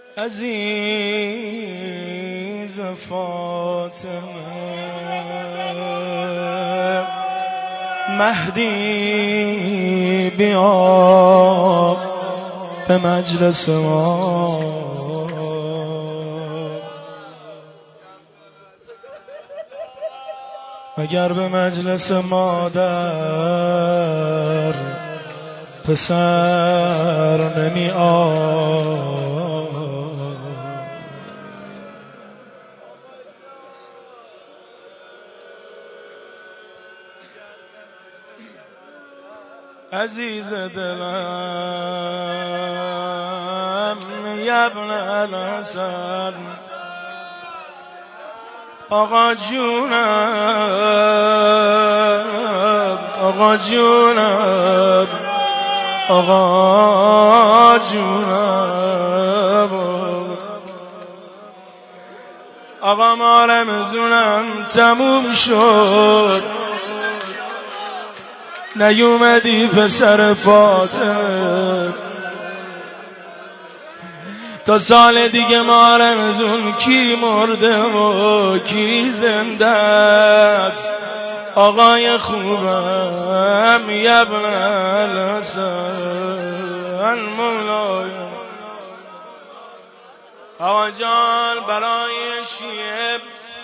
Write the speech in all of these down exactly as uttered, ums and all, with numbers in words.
عزیز فاطمه مهدی بیا به مجلس ما اگر به مجلس مادر پسر نمی آید عزیز دلم یا ابن الحسن آقا جونم آقا جونم آقا جونم آقا ما رمضونم تموم شد نیومدی پسر فاطمه تا سال دیگه ما رمضون کی مرده و کی زنده است آقای خوبم یا ابن الحسن مولای آقا جان برای شیعه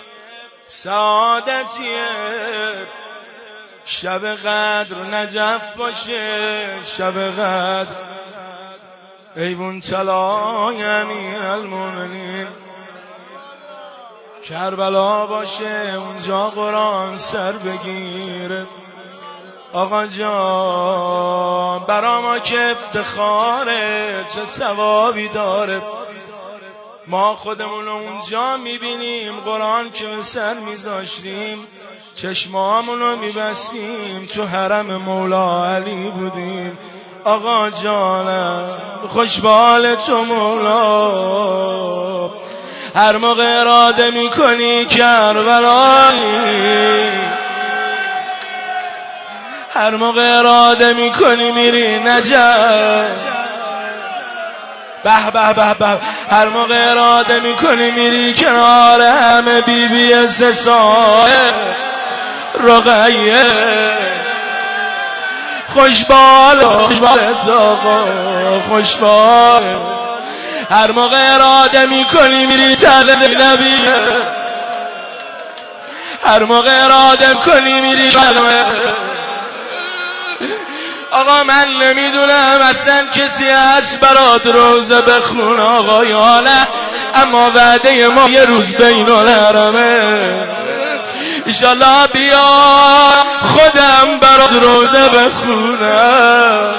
سعادتیه شب قدر نجف باشه شب قدر ایوون طلای امیرالمومنین کربلا باشه اونجا قرآن سر بگیره آقا جان برا ما که افتخاره چه ثوابی داره ما خودمون اونجا میبینیم قرآن که سر میذاشتیم چشمامونو میبستیم تو حرم مولا علی بودیم آقا جانم خوشبال تو مولا هر موقع اراده میکنی کربلایی هر موقع اراده میکنی میری نجف به به به به هر موقع اراده میکنی میری کنار همه بی بی سه ساله رقیه خوشبال خوشبالت آقا خوشبال هر موقع اراده میکنی میری تل نبیه هر موقع اراده کنی میری شلمه آقا من نمیدونم اصلا کسی هست برات روزه بخون آقا یا نه اما وعده ما یه روز بین الحرمه انشالله بیا خودم برات روزه بخونم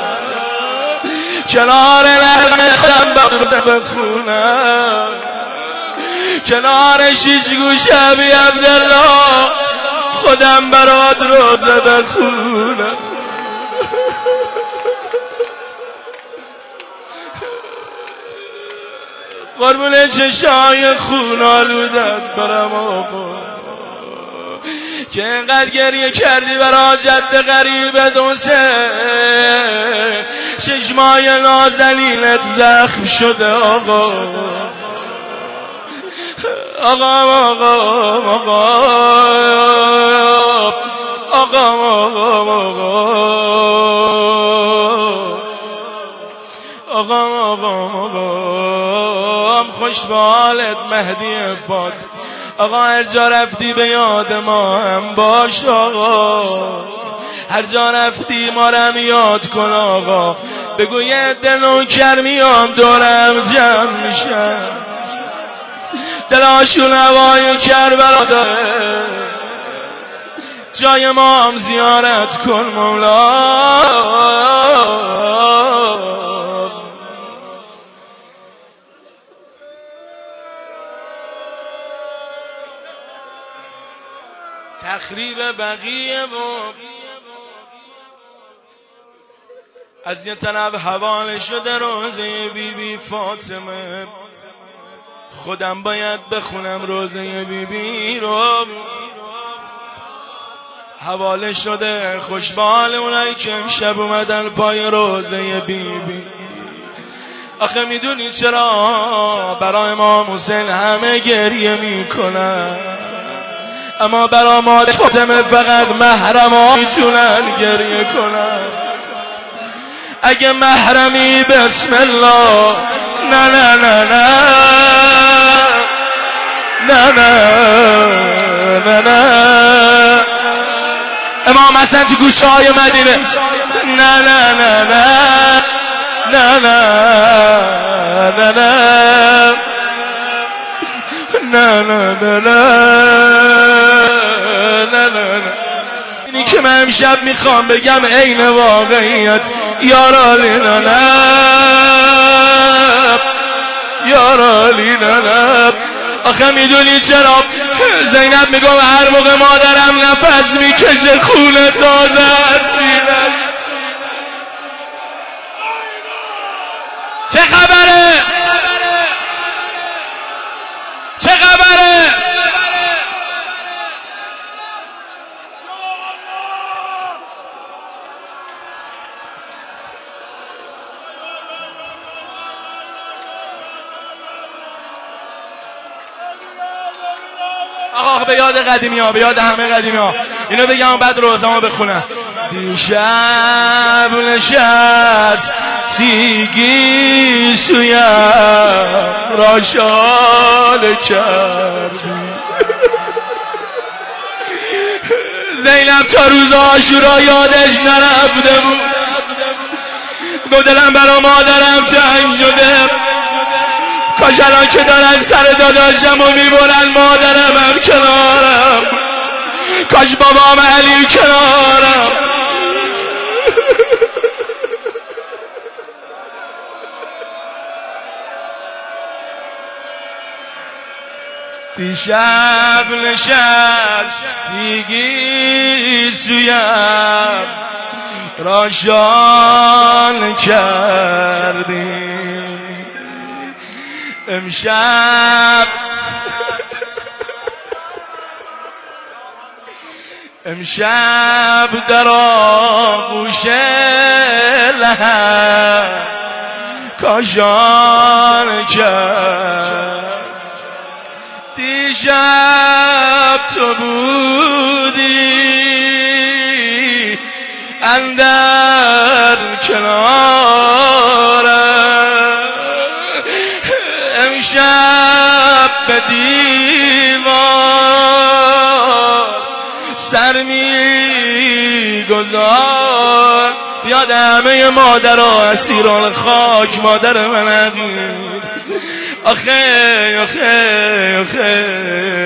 کنار لحمه خودم برات روزه بخونم کنار شیش گوش ابی عبدالله خودم برات روزه بخونم قربون چشای خون آلودت برم آقا که اینقدر گریه کردی برا جد غریب دوسه چشمای نازنینت زخم شده آقا آقا آقا آقا آقا آقا آقا آقا خوشبالت مهدی فاطمه آقا هر جا رفتی به یاد ما هم باش آقا هر جا رفتی ما رم یاد کن آقا بگو یه دل نوکر میام دورم جمع میشن دلاشون هوای کربلا داره جای ما هم زیارت کن مولا تخریب بقیه و از یه طرف حواله شده روزه بی بی فاطمه خودم باید بخونم روزه بی بی رو حواله شده خوشبال اونایی که امشب اومدن پای روزه بی بی آخه میدونی چرا برای امام حسین همه گریه میکنن، اما برای مادر فاطمه فقط محرما میتونن گریه کنن. اگه محرمی بسم الله، نه نه نه نه نه نه نه نه امام حسن تو گوشه های مدینه، نه نه نه نه نه نه نه نه نه نه نه نه. اینی که من امشب میخوام بگم عین واقعیت، یارالی نه نه یارالی نه نه. آخه میدونی چرا؟ زینب میگم هر موقع مادرم نفس میکشه خونه تازه از سینه‌ش. چه خبره؟ چه خبره؟ آقا به یاد قدیمی ها، به یاد همه قدیمی ها اینو بگم بعد روزامو بخونم. دیشب نشستی سویم را شال کردی. زینب تا روز عاشورا یادش نرفته بود، گفت دلم برا مادرم تنگ شده، کاش الان که دارن سر داداشم و میبرن مادرم هم کنارم، کاش بابام علی کنارم. دیشب نشستی سویم راشان کردی، امشب امشب در آغوش لحد کاشان کرد. دیشب تو بودی اندر کنارم، امشب به دیوار سر می گذار. بیاد همه مادرها اسیران خاک مادر من عقید. آخه آخه آخه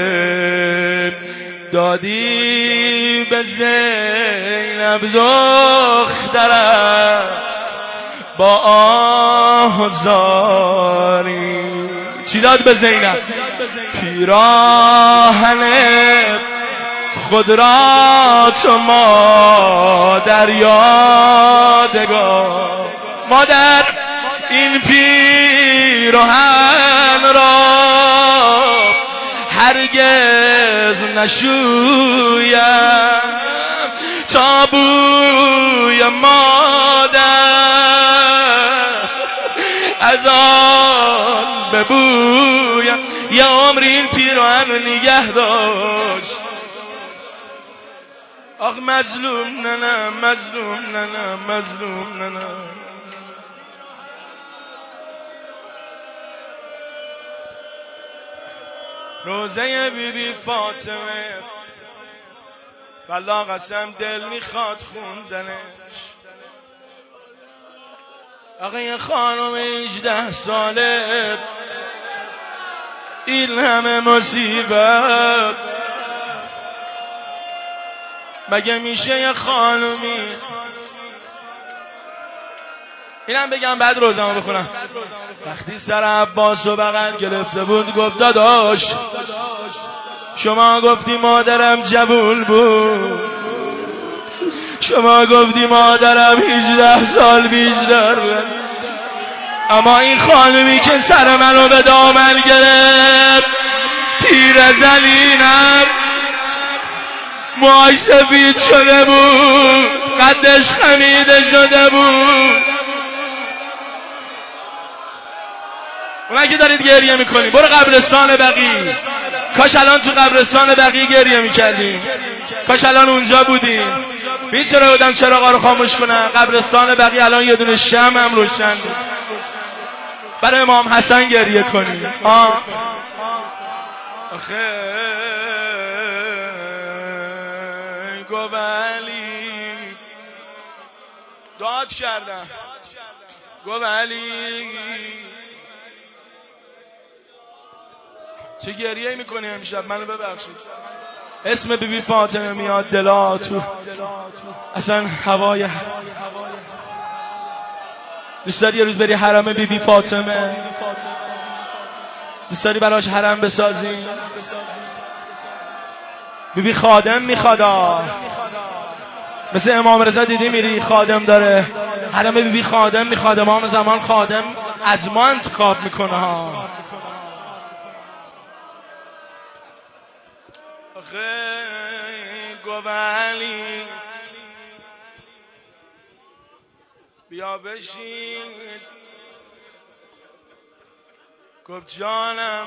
دادی به زینب دخترت با آهزاری. چی داد به زینب؟ پیراهن خود را تو مادر یادگار. مادر این پیراهن را هرگز نشویم تا بوی مادر از آن ببویم. یه عمر این پیراهن رو نگه داشت. آخ مظلوم نه نه مظلوم نه نه مظلوم نه نه. روزه بی بی فاطمه والله قسم دل میخواد خوندنش. آقا یه خانم هجده ساله این همه مصیبت، مگه میشه یه خانومی؟ اینم بگم بعد روزمو بخونم. وقتی سر عباس و بغل گرفته بود گفت داداش شما گفتی مادرم جوون بود، شما گفتی مادرم هجده سال بیشتر بود، اما این خانومی که سر منو به دامن گرفت پیرزنینم موهاش سفید شده بود، قدش خمیده شده بود، اونایی که دارید گریه میکنی برو قبرستان بقیع. کاش الان تو قبرستان بقیع گریه میکردیم، کاش الان اونجا بودیم. ببین چرا بودم چراغا رو خاموش کنم. قبرستان بقیع الان یه دونه شمع هم روشن نیست. برای امام حسن گریه کنی. آه آخه گوبلی داد کردم، گوبلی چه گریه میکنی امشب؟ منو ببخشید. اسم بی بی فاطمه میاد دلا تو اصلا هوای. دوست داری یه روز بری حرم بی بی فاطمه؟ دوست داری براش حرم بسازی؟ بی بی خادم میخوادا، مثل امام رضا دیدی میری خادم داره، حرم بی بی خادم میخواد. امام زمان خادم از ما انتخاب میکنه ها. آخه گوبلی بیا بشین. گفت جانم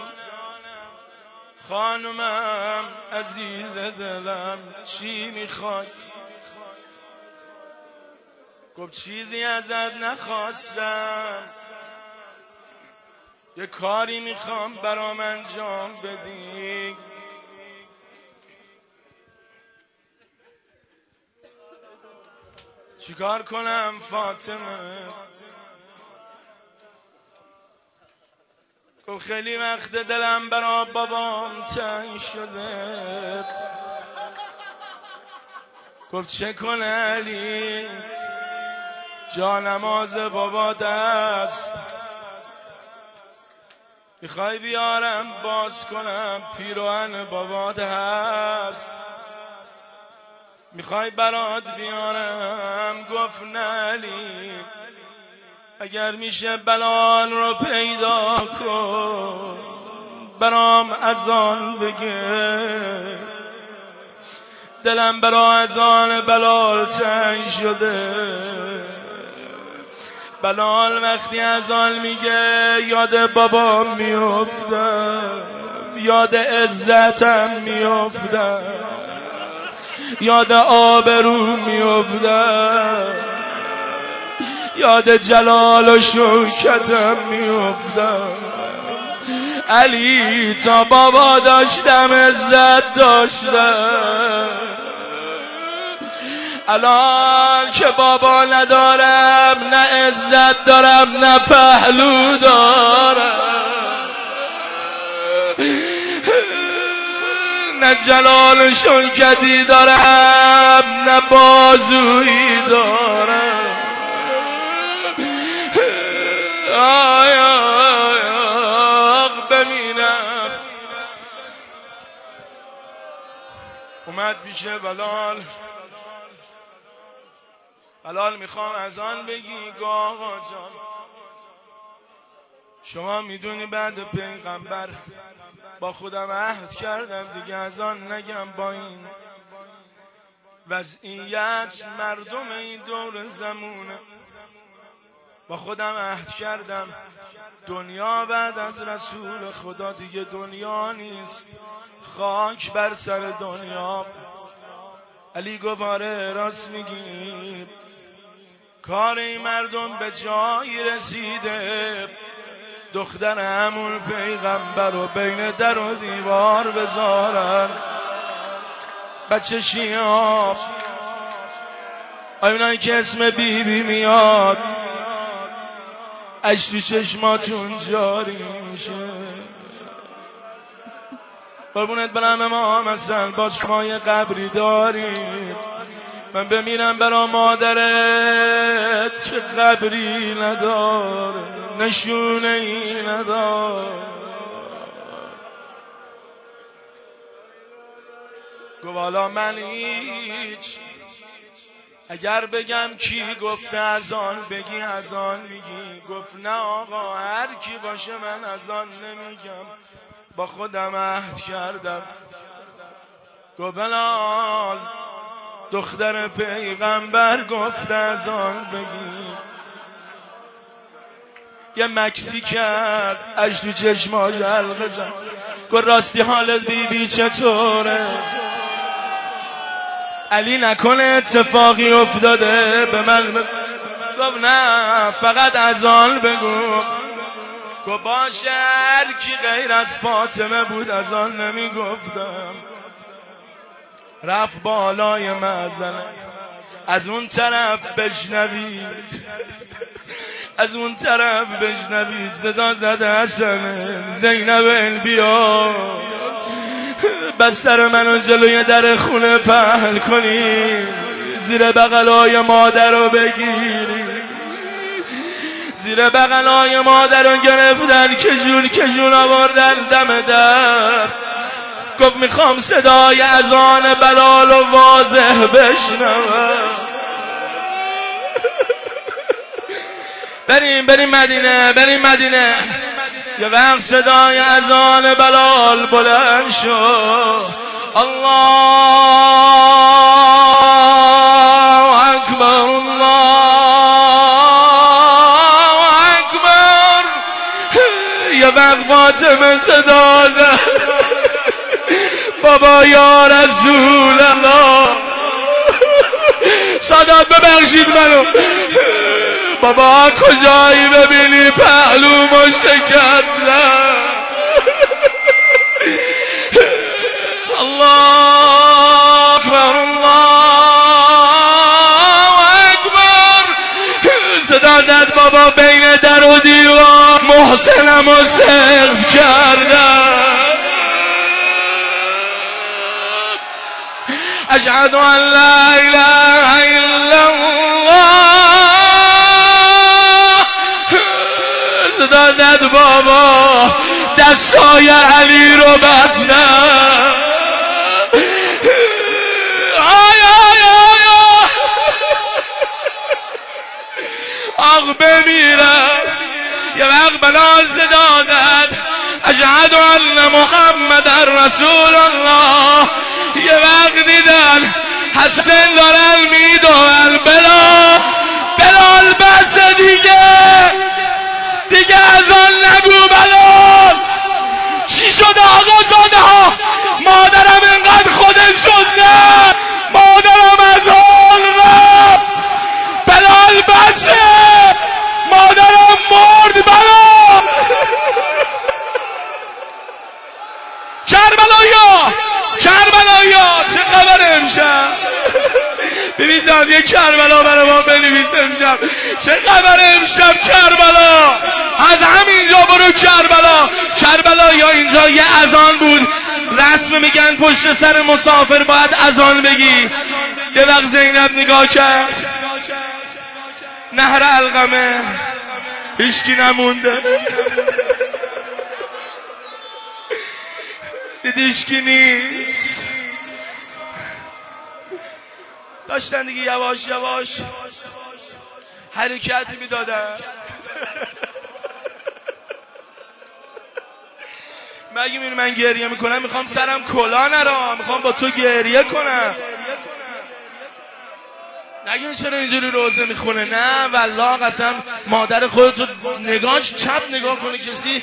خانمم عزیز دلم چی میخواد؟ گفت چیزی ازت نخواستم، یه کاری میخوام برام انجام بدی. چیکار کنم فاطمه؟ گفت خیلی وقت دلم برا بابام تنگ شده. گفت چه کنه علی؟ جانماز بابا دست، میخوای بیارم باز کنم پیراهن بابا دست؟ میخوای برات بیارم؟ گفت نه علی، اگر میشه بلال رو پیدا کن برام اذان بگه. دلم برا اذان بلال تنگ شده. بلال وقتی اذان میگه یاد بابا میافتم، یاد عزتم میافتم، یاد آبرو میافتم، یاد جلال و شوکتم میافتم. علی تا بابا داشتم عزت داشتم، الان که بابا ندارم نه عزت دارم نه پهلو دارم، نه جلال و شوکتی دارم نه بازویی دارم. آی آی آی ببینم اومد پیش بلال. بلال میخوام اذان بگی. گو آقا جان شما میدونی بعد پیغمبر با خودم عهد کردم دیگه اذان نگم. با این وضعیت مردم این دور زمونه با خودم عهد کردم دنیا بعد از رسول خدا دیگه دنیا نیست، خاک بر سر دنیا. علی گفت آره راست میگی، کار این مردم به جایی رسیده دختر همون پیغمبر رو بین در و دیوار بذارن. بچه شیاب آیونایی که اسم بی بی میاد اش تو چشماتون جاری میشه. قربونت برم امام حسن باز شما یه قبری داریم، من بمیرم برا مادرت که قبری نداره نشونه ای نداره. گفت حالا من هیچ اگر بگم کی گفته اذان بگی اذان میگی. گفت نه آقا هر کی باشه من اذان نمیگم، با خودم عهد کردم. گفت بلال دختر پیغمبر گفت اذان بگی. یه مکسی کرد اش تو چشماش حلقه زد گفت راستی حالت بی بی چطوره؟ علی نکنه اتفاقی افتاده به من ب... گفت نه فقط اذان بگو. گفت باشه هر کی غیر از فاطمه بود اذان نمی گفتم. رفت بالای مأذنه از اون طرف بشنوید از اون طرف بشنوید صدا زده حسن زینب بیا بستر منو جلوی در خونه پهن کنی زیر بغلای مادر رو بگیری. زیر بغلای مادر رو گرفتن کجون کجون آوردن دم در. گفت میخوام صدای اذان بلال و واضح بشنوم. بریم بریم مدینه بریم مدینه. یه وقت صدای اذان بلال بلند شد. الله اکبر الله اکبر. یه وقت فاطمه صدا زد بابا یا رسول الله سادات ببخشید منو. بابا کجایی ببینی پهلومو شکستم. الله اکبر الله اکبر. صدا زد بابا بین در و دیوار محسنمو سقف کردم. اشهد ان لا اله الا الله. صدا زد بابا دستای علی رو بستم. آی آی آی آق بمیرم. یه وقت بلال صدا زد اشهد ان محمد رسول الله. یه وقت دیدن حسن دارن میدونن بلال بلال بس دیگه دیگه از آن نگو بلال. چی شده آقا زاده ها؟ مادرم انقدر خودش شده مادرم از حال رفت. بلال بسه مادرم مرد. بلال کربلایا کربلایا چه خبر امشب؟ ببینم یه کربلا برای ما بنویس امشب. چه خبر امشب کربلا؟ از همینجا برو کربلا. کربلا یا اینجا یه اذان بود رسم میگن پشت سر مسافر باید اذان بگی. یه وقت زینب نگاه کرد نهر علقمه هیچکی نمونده. دیدیش کی نیست. داشتن دیگه یواش یواش حرکت میدادن. مگه میبینی من گریه میکنم؟ میخوام سرم کلا نرم، میخوام با تو گریه کنم. نگه چرا اینجوری روزه میخونه؟ نه والله قسم مادر خودتو نگاه چپ نگاه کنی کسی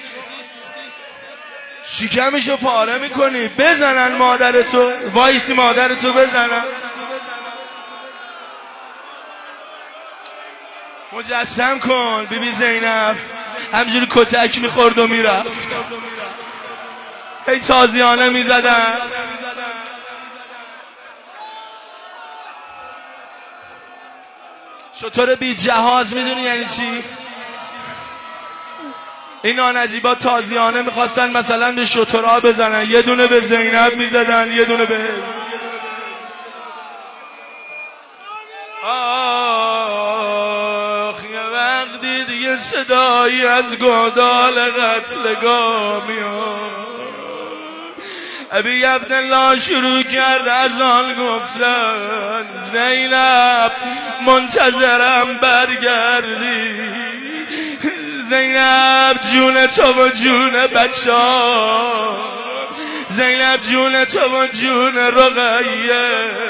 شکمشو پاره میکنی. بزنن مادرتو، وایسی مادرتو بزنن. مجسم کن بی بی زینب همجوری کتک میخورد و میرفت. هی تازیانه میزدن. شطور بی جهاز میدونی یعنی چی؟ این نانجیبا تازیانه میخواستن مثلا به شترها بزنن، یه دونه به زینب میزدن یه دونه به آخ. یه وقتی دیگه صدایی از گودال قتلگاه میاد. ابی عبدالله شروع کرد از آن گفتن زینب منتظرم برگردی. زینب جون تو و جون بچه ها. زینب جون تو و جون رقیه.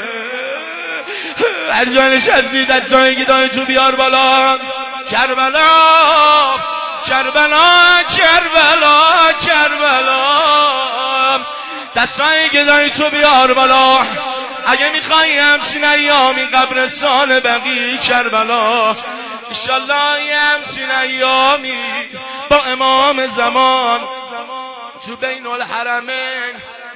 هر جا نشستی دستای گدای تو بیار بالا. کربلا کربلا کربلا کربلا دستای گدای تو بیار بالا اگه میخوایی همچین ایامی قبرستان بقی کربلا انشالله یه همچین ایامی با امام زمان تو بین الحرمین.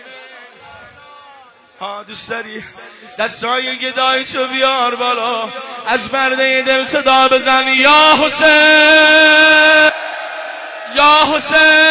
ها دوست داری دستای گدای تو بیار بالا از برده دل صدا بزن یا حسین یا حسین